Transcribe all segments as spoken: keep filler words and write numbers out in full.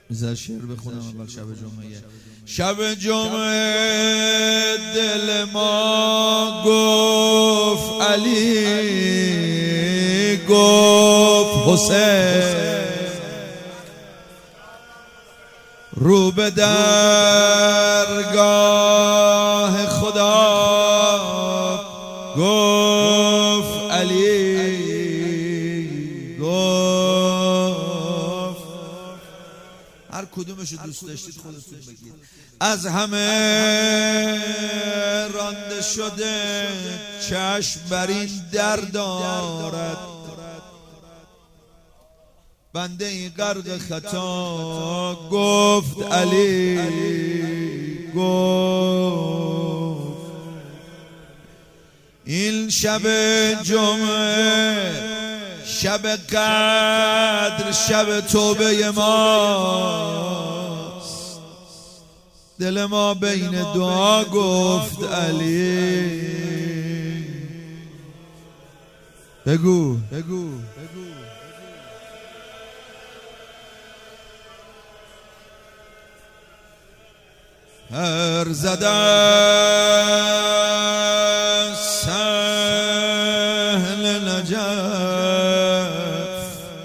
میذار شعر بخونم اول شب جمعه. شب جمعه دل ما گفت علی، گفت حسین، رو به درگاه خدا گفت علی، گفت هر کدومشو دوست داشتید خودتون بگید. از همه رانده شده چشم بر این در دارد، بنده این غرق خطا گفت علی، گفت این شب جمعه شب قدر شب توبه ماست، دل ما بین دعا گفت علی. بگو بگو هر زدن سهل نجف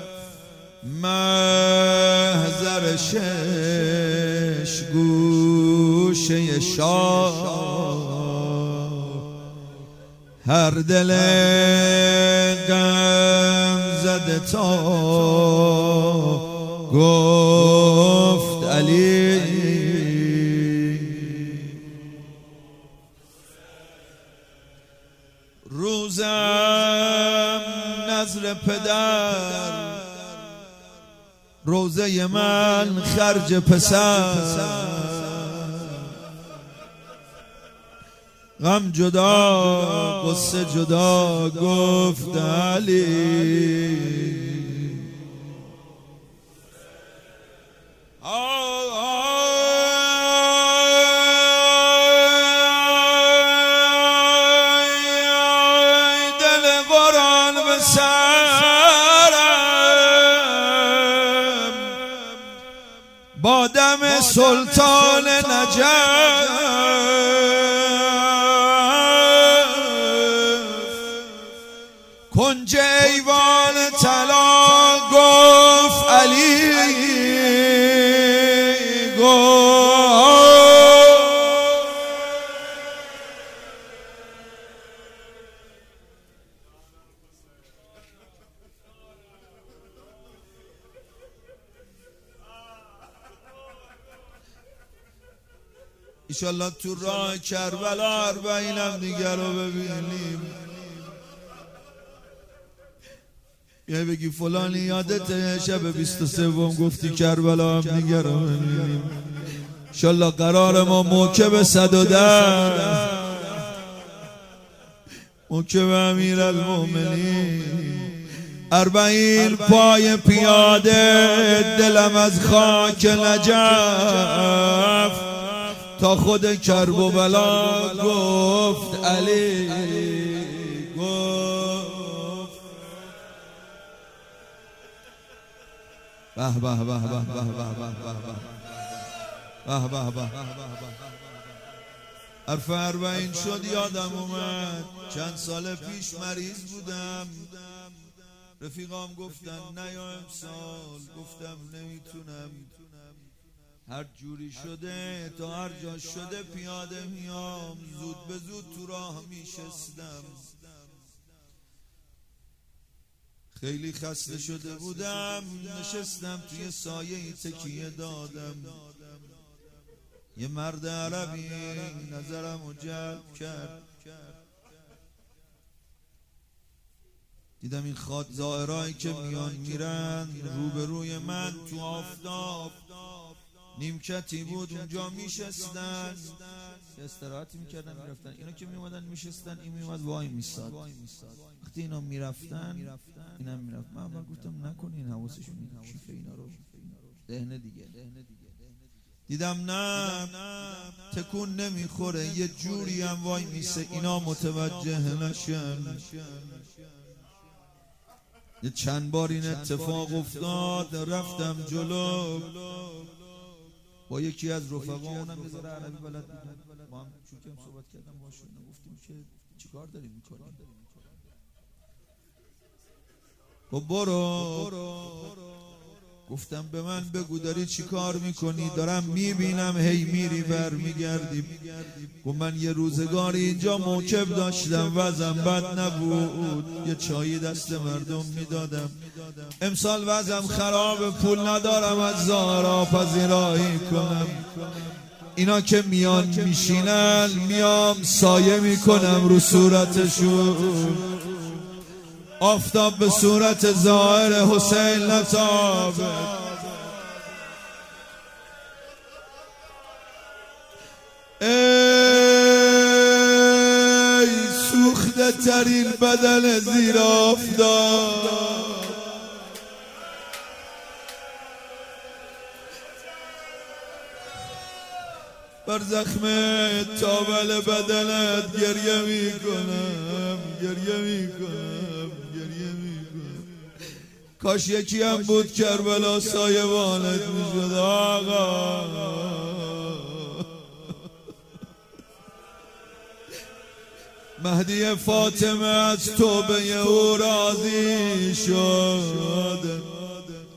محضر شش گوشه شاه، هر دل غم زده تا گفت علی. روزم نظر پدر، روزه من خرج پسر، غم جدا قصه جدا گفت علی. با دم سلطان نجف کنج ایوان طلا گفت علی، گفت ایشالله تو راه کربلا اربعینم دیگر رو ببینیم. یه بگی فلانی یادته شب بیست و سوم گفتی کربلا هم دیگر رو ببینیم. ایشالله قرار ما موکب صد و ده، موکب امیر المومنین، اربعین پای پیاده دلم از خاک نجف تا خود کرب و بلا گفت علی، گفت به به به به به به به به به. حرف اربعین شد یادم اومد چند سال پیش مریض بودم، رفیقام گفتن نیا امسال، گفتم نمیتونم، هر جوری شده تا هر جا شده پیاده میام، زود به زود تو راه میشستم، خیلی خسته شده بودم، نشستم توی سایه تکیه دادم. یه مرد عربی نظرمو جلب کرد، دیدم این خاد زائرایی که میان میرن روبروی من تو آفتاب نیمکتی بود اونجا میشستن، استراحتی میکردن میرفتن. اینا که میومدن میشستن این میومد وای میستاد. وقتی اینا میرفتن اینم میرفت. من اول گفتم نکنین حواسشون کیف اینا رو دهنه دیگه. دیدم نه تکون نمیخوره، یه جوری هم وای میسه اینا متوجه نشن. یه چند بار این اتفاق افتاد، رفتم جلو با یکی از رفقا، اونم یه ذره عربی بلد بود، ما هم چون که صحبت کردم باشون، گفتیم که چیکار داریم میکنیم؟ خب برو. گفتم به من بگو داری چی کار میکنی؟ دارم میبینم هی میری بر میگردی. گفت من یه روزگاری اینجا موکب داشتم، وضعم بد نبود، یه چایی دست مردم میدادم. امسال وضعم خراب، پول ندارم از زارا پذیرایی کنم. اینا که میان میشینن میام سایه میکنم رو صورتشون، آفتاب به صورت ظاهر حسین نتابه. ای سوخته ترین بدن زیر آفتاب، بر زخم تابل بدنت گریه میکنم، گریه میکنم، گریه میکنم. کاش یکی هم بود کربلا سایبانت میشد آقا. مهدی فاطمه از توبه او راضی شد،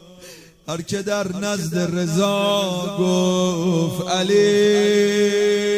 هر که در نزد رضا گفت علی